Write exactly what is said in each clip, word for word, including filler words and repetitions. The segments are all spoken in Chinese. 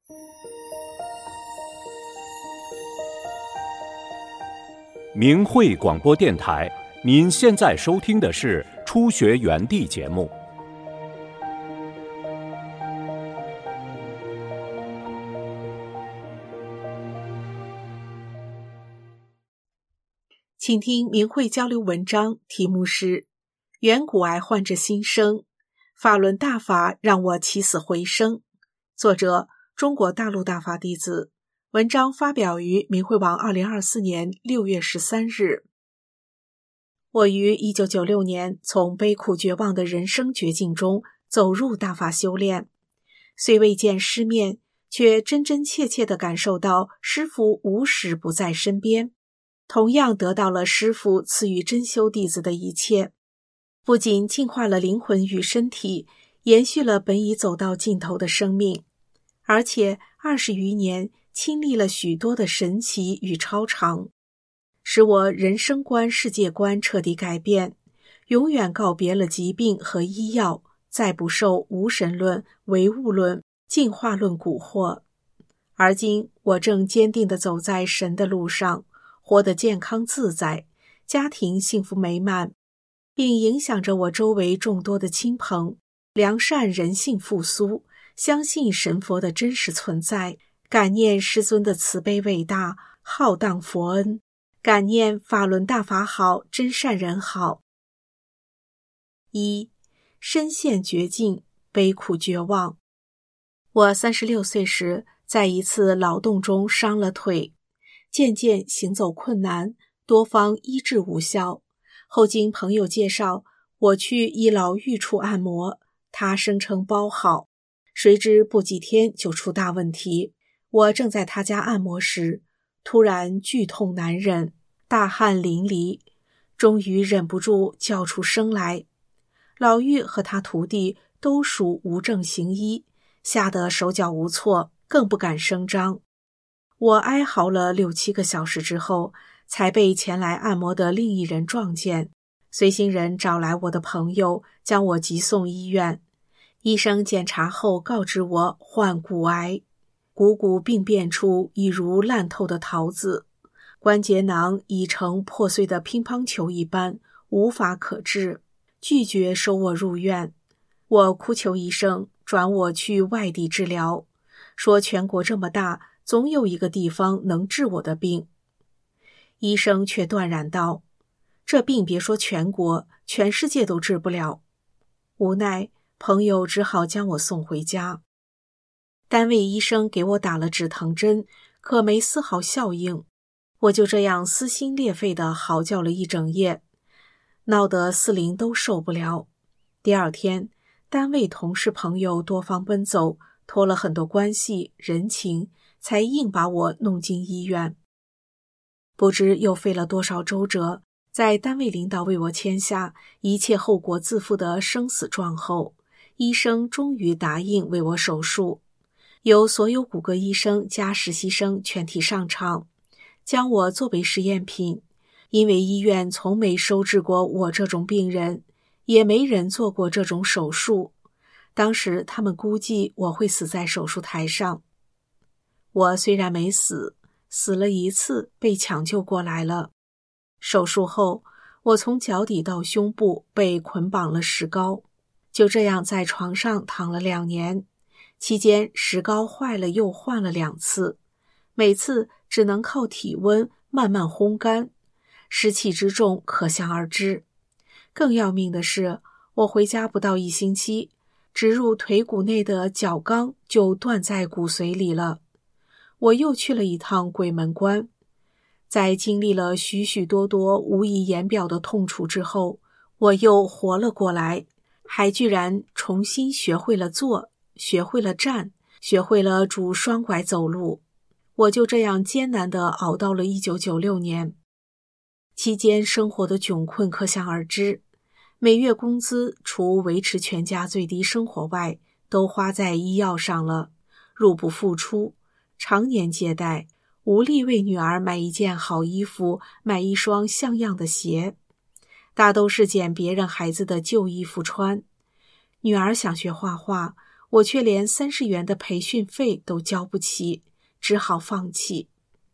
明慧广播电台，您现在收听的是初学园地节目。 请听明慧交流文章，题目是远古癌患者新生，法轮大法让我起死回生。作者中国大陆大法弟子，文章发表于明慧网二零二四年六月十三日。我于一九九六年从悲苦绝望的人生绝境中走入大法修炼，虽未见师面，却真真切切地感受到师父无时不在身边，同样得到了师父赐予真修弟子的一切，不仅净化了灵魂与身体，延续了本已走到尽头的生命，而且二十余年亲历了许多的神奇与超常，使我人生观世界观彻底改变，永远告别了疾病和医药，再不受无神论、唯物论、进化论蛊惑。而今我正坚定地走在神的路上，活得健康自在，家庭幸福美满，并影响着我周围众多的亲朋，良善人性复苏，相信神佛的真实存在，感念师尊的慈悲伟大，浩荡佛恩，感念法轮大法好，真善人好。一、身陷绝境，悲苦绝望。我三十六岁时，在一次劳动中伤了腿，渐渐行走困难，多方医治无效。后经朋友介绍，我去医老愈处按摩，他声称包好，谁知不几天就出大问题。我正在他家按摩时，突然剧痛难忍，大汗淋漓，终于忍不住叫出声来。老妪和他徒弟都属无证行医，吓得手脚无措，更不敢声张。我哀嚎了六七个小时之后，才被前来按摩的另一人撞见，随行人找来我的朋友，将我急送医院。医生检查后告知我患骨癌，股骨病变处已如烂透的桃子，关节囊已成破碎的乒乓球一般，无法可治，拒绝收我入院。我哭求医生转我去外地治疗，说全国这么大，总有一个地方能治我的病。医生却断然道，这病别说全国，全世界都治不了。无奈朋友只好将我送回家。单位医生给我打了止疼针，可没丝毫效应。我就这样撕心裂肺地嚎叫了一整夜，闹得四邻都受不了。第二天，单位同事朋友多方奔走，托了很多关系人情，才硬把我弄进医院。不知又费了多少周折，在单位领导为我签下一切后果自负的生死状后，医生终于答应为我手术，由所有骨骼医生加实习生全体上场，将我作为实验品。因为医院从没收治过我这种病人，也没人做过这种手术，当时他们估计我会死在手术台上。我虽然没死，死了一次，被抢救过来了。手术后，我从脚底到胸部被捆绑了石膏，就这样在床上躺了两年，期间石膏坏了又换了两次，每次只能靠体温慢慢烘干，湿气之重可想而知。更要命的是，我回家不到一星期，植入腿骨内的角钢就断在骨髓里了。我又去了一趟鬼门关，在经历了许许多多无以言表的痛楚之后，我又活了过来，还居然重新学会了坐，学会了站，学会了拄双拐走路。我就这样艰难地熬到了一九九六年。期间生活的窘困可想而知，每月工资除维持全家最低生活外，都花在医药上了，入不敷出，常年借贷，无力为女儿买一件好衣服，买一双像样的鞋，大都是捡别人孩子的旧衣服穿。女儿想学画画， 我却连三十元的培训费都交不起，只好放弃。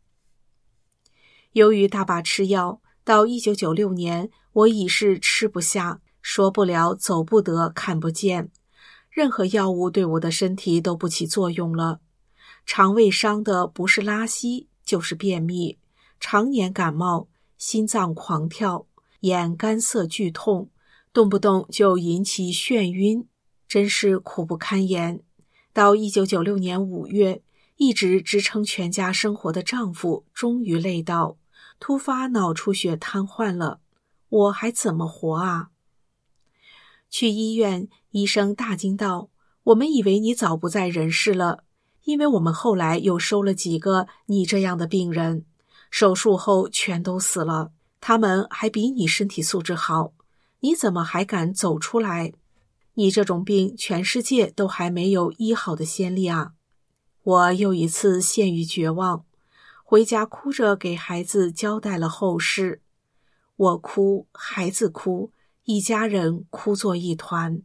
由于大把吃药，到一九九六年，我已是吃不下、说不了、走不得、看不见，任何药物对我的身体都不起作用了。肠胃伤的不是拉稀，就是便秘，常年感冒，心脏狂跳，眼干涩剧痛，动不动就引起眩晕，真是苦不堪言。到一九九六年五月，一直支撑全家生活的丈夫终于累倒，突发脑出血瘫痪了，我还怎么活啊？去医院，医生大惊道：“我们以为你早不在人世了，因为我们后来又收了几个你这样的病人，手术后全都死了，他们还比你身体素质好，你怎么还敢走出来？你这种病全世界都还没有医好的先例啊！”我又一次陷于绝望，回家哭着给孩子交代了后事。我哭，孩子哭，一家人哭作一团。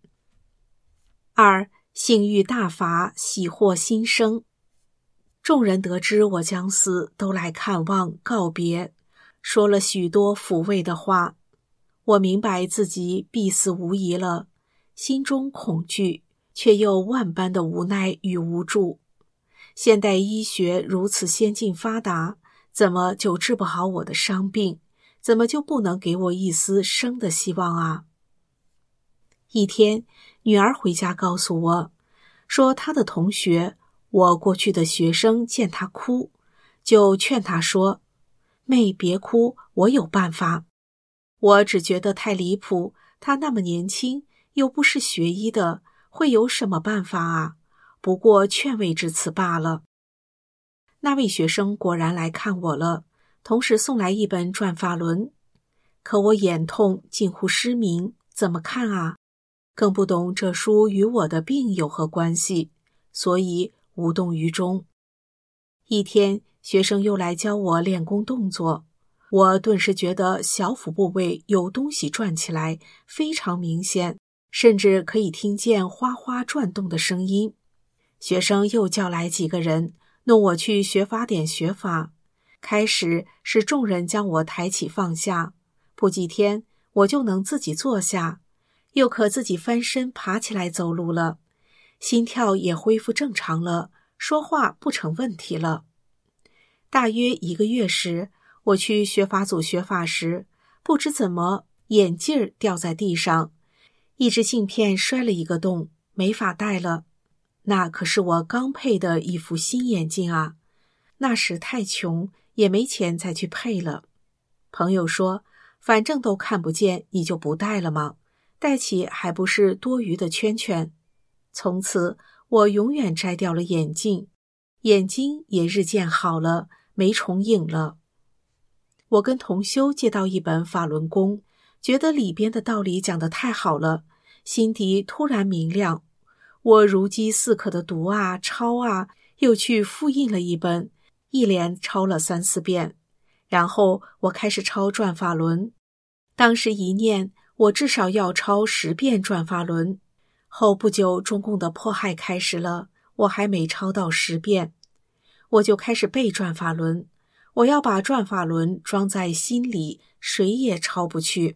二，性欲大发，喜获新生。众人得知我将死，都来看望告别，说了许多抚慰的话。我明白自己必死无疑了，心中恐惧，却又万般的无奈与无助。现代医学如此先进发达，怎么就治不好我的伤病？怎么就不能给我一丝生的希望啊？一天，女儿回家告诉我，说她的同学，我过去的学生见她哭，就劝她说：“妹，别哭，我有办法。”我只觉得太离谱，她那么年轻，又不是学医的，会有什么办法啊？不过劝慰至此罢了。那位学生果然来看我了，同时送来一本转法轮。可我眼痛，近乎失明，怎么看啊？更不懂这书与我的病有何关系，所以无动于衷。一天，学生又来教我练功动作，我顿时觉得小腹部位有东西转起来，非常明显，甚至可以听见哗哗转动的声音。学生又叫来几个人，弄我去学法点学法。开始是众人将我抬起放下，不几天我就能自己坐下，又可自己翻身爬起来走路了，心跳也恢复正常了，说话不成问题了。大约一个月时，我去学法组学法时，不知怎么眼镜掉在地上，一只镜片摔了一个洞，没法戴了。那可是我刚配的一副新眼镜啊，那时太穷，也没钱再去配了。朋友说，反正都看不见，你就不戴了吗？戴起还不是多余的圈圈。从此我永远摘掉了眼镜，眼睛也日渐好了，没重影了。我跟同修借到一本法轮功，觉得里边的道理讲得太好了，心底突然明亮。我如饥似渴的读啊抄啊，又去复印了一本，一连抄了三四遍。然后我开始抄转法轮，当时一念我至少要抄十遍转法轮。后不久中共的迫害开始了，我还没抄到十遍，我就开始背转法轮。我要把转法轮装在心里，谁也抄不去。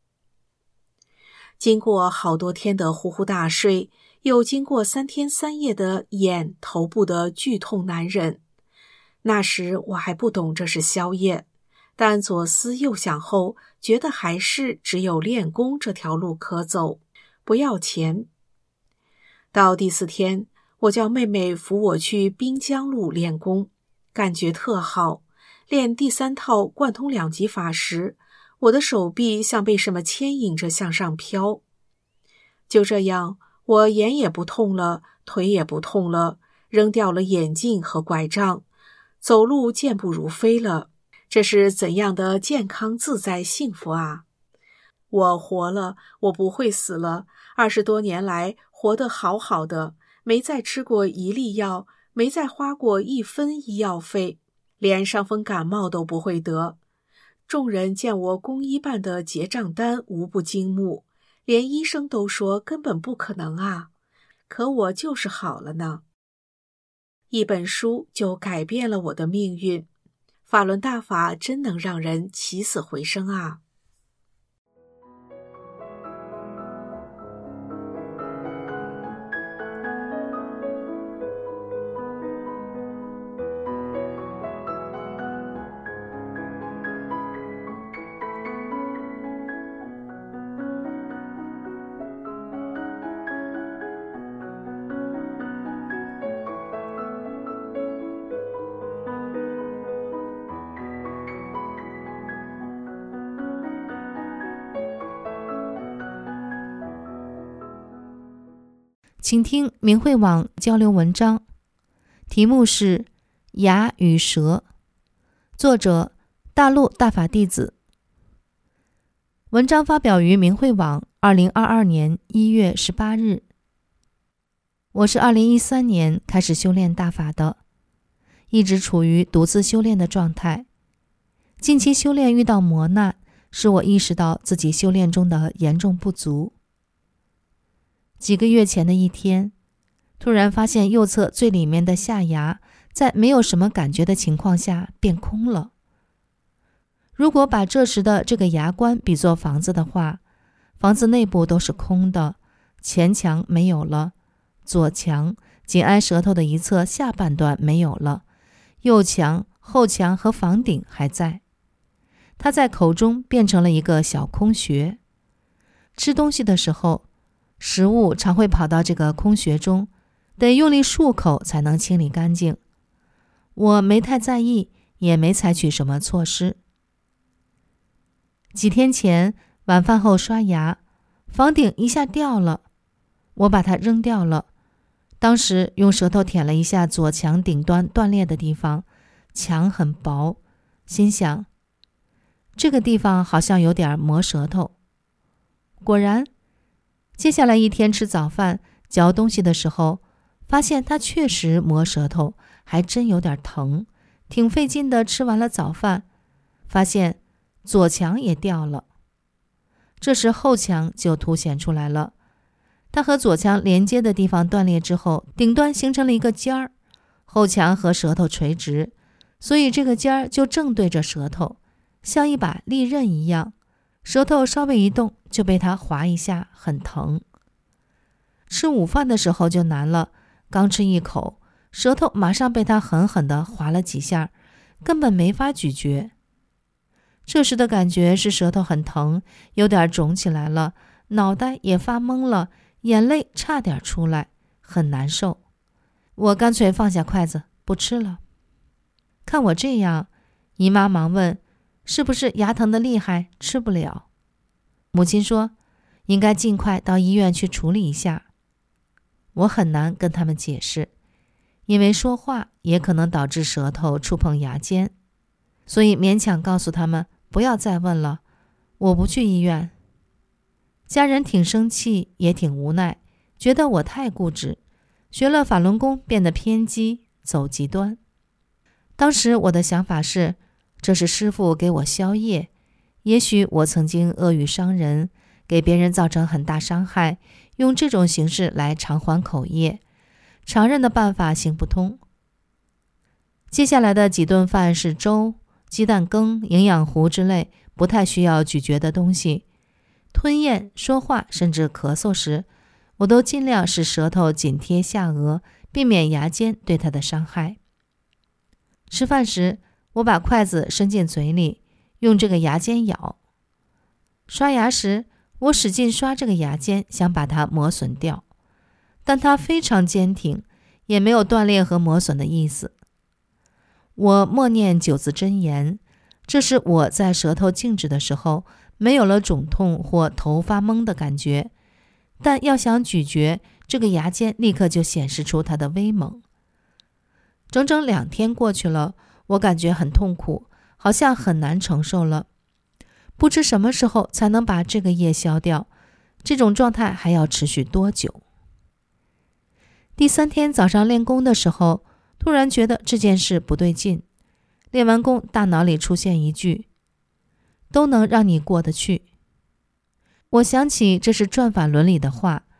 经过好多天的呼呼大睡，又经过三天三夜的眼头部的剧痛难忍，那时我还不懂这是宵夜，但左思右想后，觉得还是只有练功这条路可走，不要钱。到第四天，我叫妹妹扶我去滨江路练功，感觉特好。练第三套贯通两极法时，我的手臂像被什么牵引着向上飘。就这样，我眼也不痛了，腿也不痛了，扔掉了眼镜和拐杖，走路健步如飞了。这是怎样的健康自在幸福啊！我活了，我不会死了。二十多年来活得好好的，没再吃过一粒药，没再花过一分医药费，连伤风感冒都不会得。众人见我公医办的结账单无不惊目，连医生都说根本不可能啊。 可我就是好了呢。一本书就改变了我的命运，法轮大法真能让人起死回生啊！ 请听明慧网交流文章，题目是《牙与蛇》，作者大陆大法弟子。文章发表于明慧网二零二二年一月十八日。我是二零一三年开始修炼大法的，一直处于独自修炼的状态。近期修炼遇到磨难，使我意识到自己修炼中的严重不足。几个月前的一天，突然发现右侧最里面的下牙在没有什么感觉的情况下变空了。如果把这时的这个牙关比作房子的话，房子内部都是空的，前墙没有了，左墙紧挨舌头的一侧下半段没有了，右墙、后墙和房顶还在。它在口中变成了一个小空穴。吃东西的时候，食物常会跑到这个空穴中，得用力漱口才能清理干净。我没太在意，也没采取什么措施。几天前晚饭后刷牙，房顶一下掉了，我把它扔掉了。当时用舌头舔了一下左墙顶端断裂的地方，墙很薄，心想这个地方好像有点磨舌头。果然接下来一天吃早饭嚼东西的时候，发现它确实磨舌头，还真有点疼，挺费劲的。吃完了早饭，发现左墙也掉了。这时后墙就凸显出来了，它和左墙连接的地方断裂之后，顶端形成了一个尖儿，后墙和舌头垂直，所以这个尖儿就正对着舌头，像一把利刃一样，舌头稍微一动就被它划一下，很疼。吃午饭的时候就难了，刚吃一口，舌头马上被它狠狠地划了几下，根本没法咀嚼。这时的感觉是舌头很疼，有点肿起来了，脑袋也发懵了，眼泪差点出来，很难受。我干脆放下筷子不吃了。看我这样，姨妈忙问是不是牙疼得厉害，吃不了。母亲说应该尽快到医院去处理一下。我很难跟他们解释，因为说话也可能导致舌头触碰牙尖，所以勉强告诉他们不要再问了，我不去医院。家人挺生气，也挺无奈，觉得我太固执，学了法轮功变得偏激，走极端。当时我的想法是，这是师父给我消业，也许我曾经恶语伤人，给别人造成很大伤害，用这种形式来偿还口业，常人的办法行不通。接下来的几顿饭是粥、鸡蛋羹、营养糊之类不太需要咀嚼的东西。吞咽、说话甚至咳嗽时，我都尽量使舌头紧贴下颚，避免牙尖对它的伤害。吃饭时，我把筷子伸进嘴里，用这个牙尖咬。刷牙时，我使劲刷这个牙尖，想把它磨损掉，但它非常坚挺，也没有断裂和磨损的意思。我默念九字真言，这是我在舌头静止的时候没有了肿痛或头发懵的感觉，但要想咀嚼，这个牙尖立刻就显示出它的威猛。整整两天过去了，我感觉很痛苦，好像很难承受了。不知什么时候才能把这个业消掉，这种状态还要持续多久？第三天早上练功的时候，突然觉得这件事不对劲。练完功，大脑里出现一句：都能让你过得去。我想起这是转法轮里的话，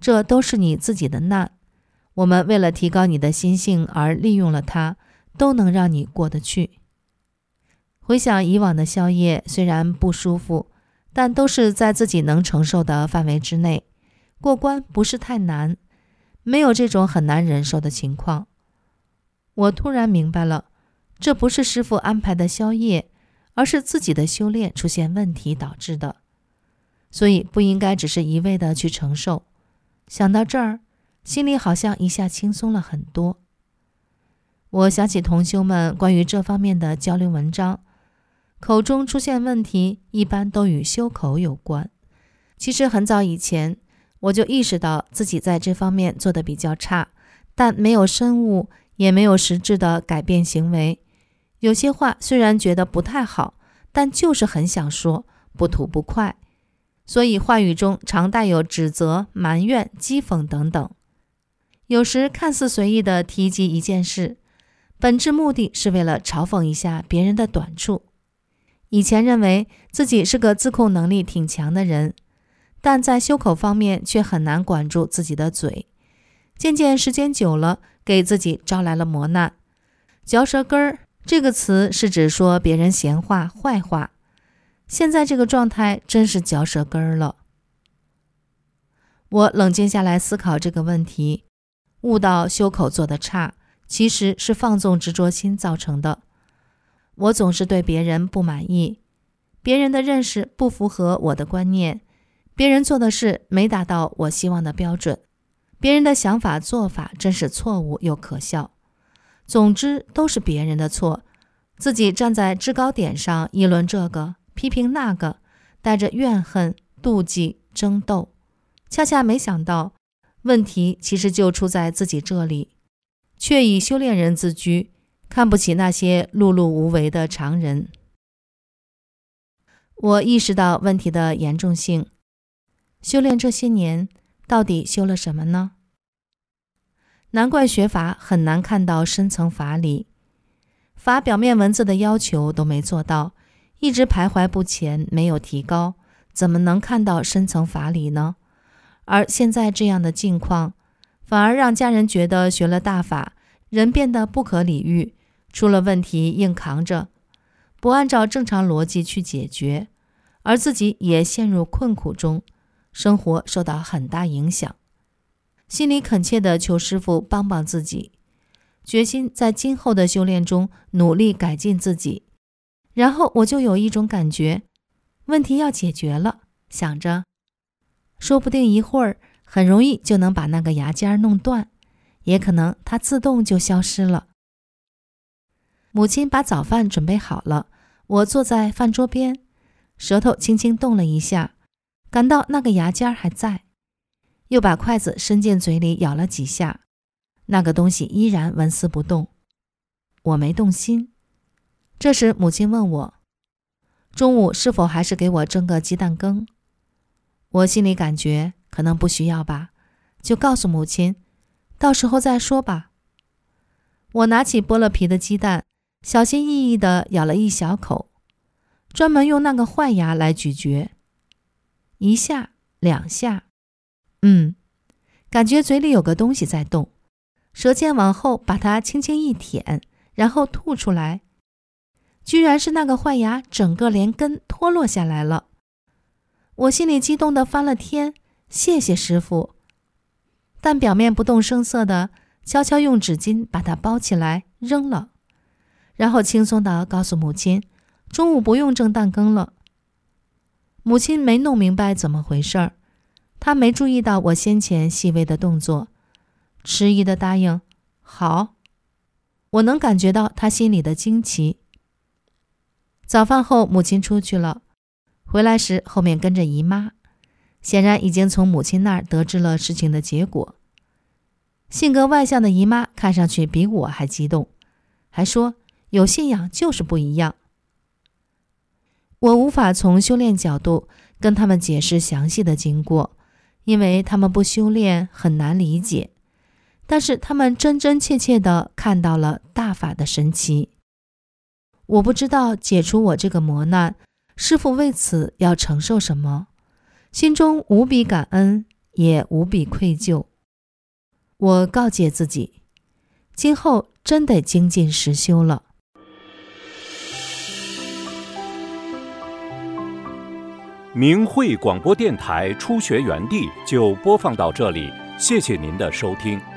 这都是你自己的难。我们为了提高你的心性而利用了它，都能让你过得去。回想以往的宵夜，虽然不舒服，但都是在自己能承受的范围之内，过关不是太难，没有这种很难忍受的情况。我突然明白了，这不是师父安排的宵夜，而是自己的修炼出现问题导致的，所以不应该只是一味的去承受。想到这儿，心里好像一下轻松了很多。我想起同修们关于这方面的交流文章，口中出现问题一般都与修口有关。其实很早以前我就意识到自己在这方面做得比较差，但没有深悟，也没有实质的改变行为。有些话虽然觉得不太好，但就是很想说，不吐不快，所以话语中常带有指责、埋怨、讥讽等等。有时看似随意地提及一件事，本质目的是为了嘲讽一下别人的短处。以前认为自己是个自控能力挺强的人，但在修口方面却很难管住自己的嘴。渐渐时间久了，给自己招来了磨难。嚼舌根儿这个词是指说别人闲话、坏话。现在这个状态真是嚼舌根儿了。我冷静下来思考这个问题，悟到修口做得差，其实是放纵执着心造成的。我总是对别人不满意，别人的认识不符合我的观念，别人做的事没达到我希望的标准，别人的想法做法真是错误又可笑。总之都是别人的错，自己站在制高点上议论这个，批评那个，带着怨恨、妒忌、争斗。恰恰没想到，问题其实就出在自己这里，却以修炼人自居，看不起那些碌碌无为的常人。我意识到问题的严重性，修炼这些年，到底修了什么呢？难怪学法很难看到深层法理，法表面文字的要求都没做到，一直徘徊不前，没有提高，怎么能看到深层法理呢？而现在这样的境况，反而让家人觉得学了大法，人变得不可理喻，出了问题硬扛着，不按照正常逻辑去解决，而自己也陷入困苦中，生活受到很大影响。心里恳切地求师父帮帮自己，决心在今后的修炼中努力改进自己。然后我就有一种感觉，问题要解决了，想着说不定一会儿很容易就能把那个牙尖弄断，也可能它自动就消失了。母亲把早饭准备好了，我坐在饭桌边，舌头轻轻动了一下，感到那个牙尖还在，又把筷子伸进嘴里咬了几下，那个东西依然纹丝不动。我没动心。这时母亲问我，中午是否还是给我蒸个鸡蛋羹？我心里感觉可能不需要吧，就告诉母亲，到时候再说吧。我拿起剥了皮的鸡蛋，小心翼翼地咬了一小口，专门用那个坏牙来咀嚼，一下两下，嗯，感觉嘴里有个东西在动，舌尖往后把它轻轻一舔，然后吐出来，居然是那个坏牙整个连根脱落下来了。我心里激动地翻了天，谢谢师父，但表面不动声色地悄悄用纸巾把它包起来扔了，然后轻松地告诉母亲，中午不用蒸蛋羹了。母亲没弄明白怎么回事儿，她没注意到我先前细微的动作，迟疑地答应好。我能感觉到她心里的惊奇。早饭后母亲出去了，回来时后面跟着姨妈，显然已经从母亲那儿得知了事情的结果。性格外向的姨妈看上去比我还激动，还说有信仰就是不一样。我无法从修炼角度跟他们解释详细的经过，因为他们不修炼很难理解，但是他们真真切切地看到了大法的神奇。我不知道解除我这个磨难，师父为此要承受什么，心中无比感恩， 也无比愧疚。我告诫自己，今后真得精进实修了。 明慧广播电台初学园地就播放到这里，谢谢您的收听。